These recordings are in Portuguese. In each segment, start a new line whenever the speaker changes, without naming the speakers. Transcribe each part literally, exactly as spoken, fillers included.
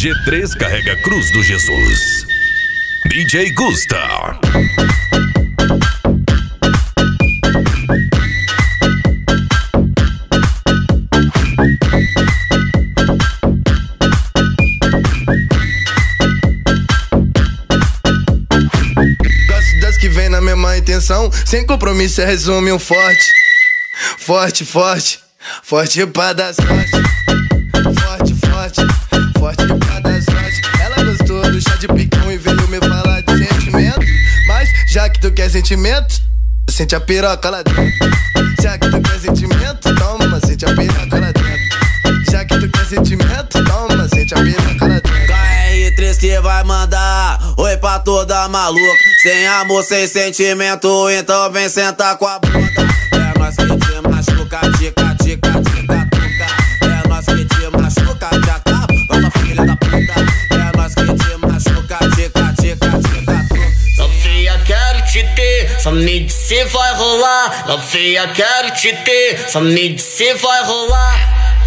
G três carrega a cruz do Jesus. D J Gusta.
Gosto das que vem na mesma intenção, sem compromisso, resume um forte. Forte, forte, forte pra dar sorte. Forte, forte, forte pra dar sorte. Ela gostou do chá de picão e veio me falar de sentimento. Mas já que tu quer sentimento, sente a piroca lá dentro. Já que tu quer sentimento, toma, sente a piroca lá dentro. Já que tu quer sentimento, toma, sente a piroca lá dentro.
K R três que vai mandar oi pra toda maluca. Sem amor, sem sentimento, então vem sentar com a bunda. É nós que te machuca, tica, tica, tica, tuca. É nós que te machuca, já tá, nossa filha da puta. É nós que te machuca, tica, tica, tica, tuca.
Novinha, quero te ter, só me diz se vai rolar. Novinha, quero te ter, só me diz se vai rolar.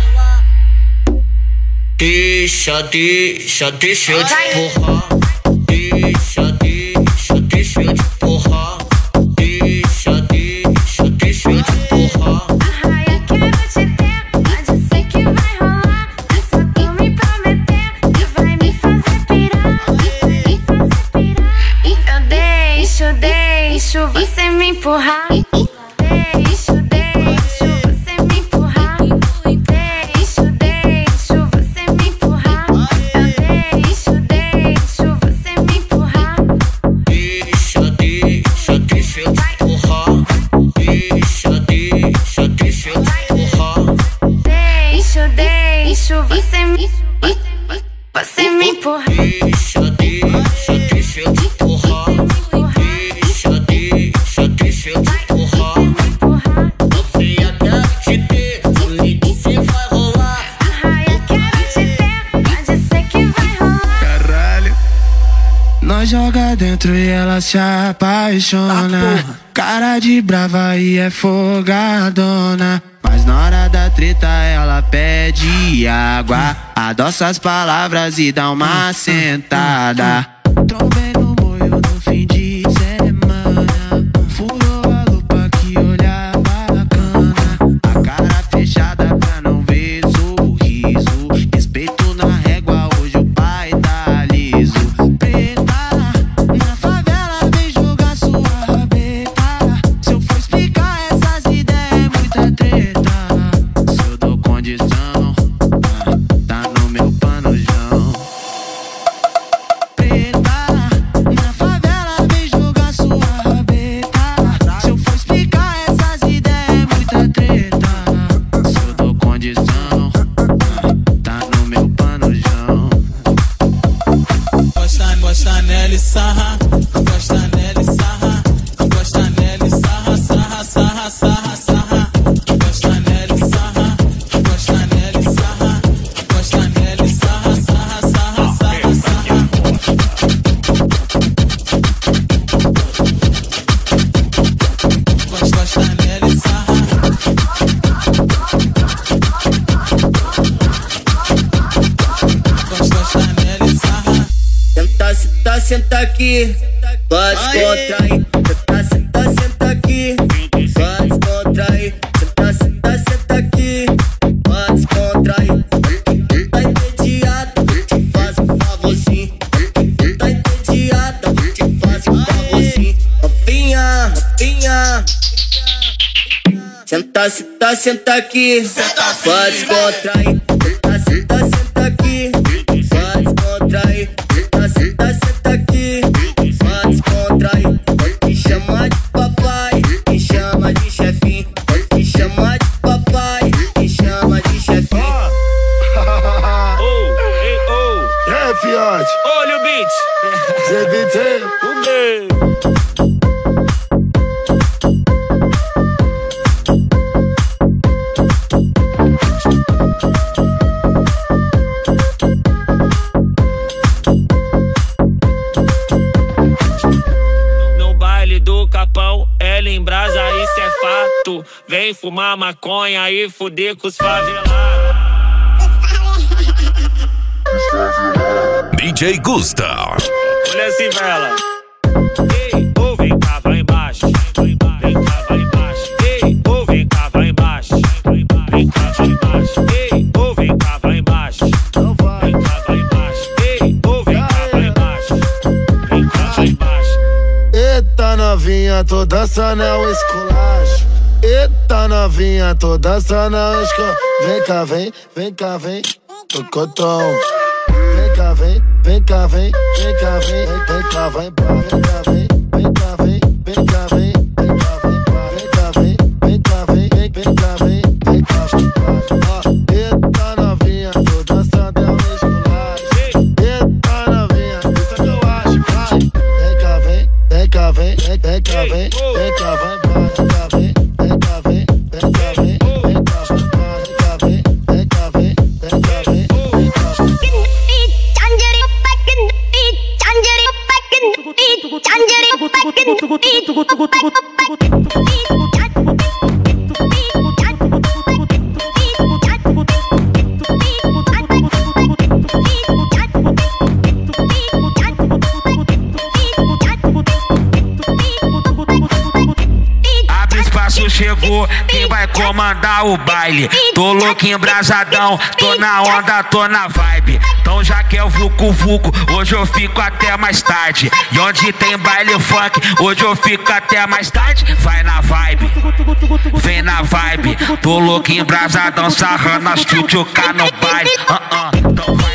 Deixa, deixa, deixa eu te porrar. Deixa, deixa, deixa eu te porrar. Deixa, deixa, deixa eu te porrar.
Arraia, quero te ter, pode ser que vai rolar. É só tu me prometer que vai me fazer pirar. Me fazer pirar. Eu deixo, deixo você me empurrar. Deixo, deixo você me empurrar. Deixo, deixo você me empurrar. Eu deixo, deixo você me empurrar.
Deixa, deixa, deixa eu te porrar. Deixa, deixa, deixa eu te porrar.
Deixo, deixo você me, você me empurrar.
Deixa, deixa, deixa eu te porrar. Deixa, deixa, deixa eu te porrar. Novinha, quero te ter, só me diz se vai rolar.
Arraia, quero te ter, pode ser que vai rolar.
Caralho. Nós joga dentro e ela se apaixona. Cara de brava e é folgadona. Mas na hora da treta ela pede água. Adoça as palavras e dá uma sentada. Trombei no moio no fim de semana. Furou a lupa que olhar bacana. A cara fechada pra não ver sorriso. Respeito na régua, hoje o pai tá liso. Preta, na favela vem jogar sua rabeta. Se eu for explicar essas ideias é muita treta. Se eu dou condição, ah, tá no meu panojão. Preta, na favela vem jogar sua rabeta. Se eu for explicar essas ideias é muita treta. Se eu dou condição, ah, tá no meu panojão.
Gosta, gosta nela e sarra, gosta nela e sarra, gosta nela e sarra, sarra, sarra, sarra, sarra. Gosta nela e sarra, gosta nela e sarra, gosta nela e sarra, sarra, sarra, sarra, sarra. Gosta, gosta nela e sarra. Gosta, gosta nela e sarra.
Senta, senta, senta aqui, pode descontrair. Senta, senta, senta aqui, pode descontrair. Senta, senta, senta aqui, pode descontrair. Tá entediada, te faz um favorzinho. Tá entediada, te faz um favorzinho. Novinha, novinha. Senta, senta, senta aqui, pode descontrair. Senta, senta, senta aqui, pode descontrair. Senta, senta, senta aqui, pode descontrair. Pode me chamar de papai, me chama de chefinho. Pode me chamar de papai, me chama de chefinho.
Oh, ei, oh,
É, fiote,
olha o beat.
Z B T.
O meu. No baile do Capão, ela em brasa, isso é fato. Vem fumar maconha e fuder com os favelados.
D J Gusta.
Olha assim, vela. Ei, ou vem cá, vai embaixo. Vem cá, vai embaixo. Ei, ou vem cá, vai embaixo. Vem cá, vai embaixo. Ei, ou vem cá, vai embaixo. Vem cá, vai embaixo. Ei, ou vem cá, vai embaixo. Vem cá, vai embaixo.
Eita novinha, tô dançando o esculacho. Eita novinha, tô dançando o esculacho. Vem cá, vem, vem cá, vem, tocotão. Vem cá, vem, vem cá, vem, vem cá, vem, vem cá, vai embora. Vem cá, vem, vem cá, vem, vem cá, vem, vem cá, vai embora. Vem cá, vem, vem cá, vem, vem cá, vem, vem cá, vai embora. Eita novinha, tô dançando o esculacho. Eita novinha, isso que eu acho, vai. Vem cá, vem, vem cá, vem, vem cá, vem, vem cá, vai embora. Vem cá, vem, vem cá, vem, vem cá, vem, vem cá, vai embora. Vem cá, vem, vem cá, vem, vem cá, vem, vem cá.
Abre espaço, chegou quem vai comandar o baile. Tô louco embrasadão, tô na onda, tô na vibe. Então já que é o vucu vucu, hoje eu fico até mais tarde. E onde tem baile funk, hoje eu fico até mais tarde. Vai na vibe, vem na vibe. Tô louco embrasadão, sarrando as tchutchuca no baile. uh -uh. Então vai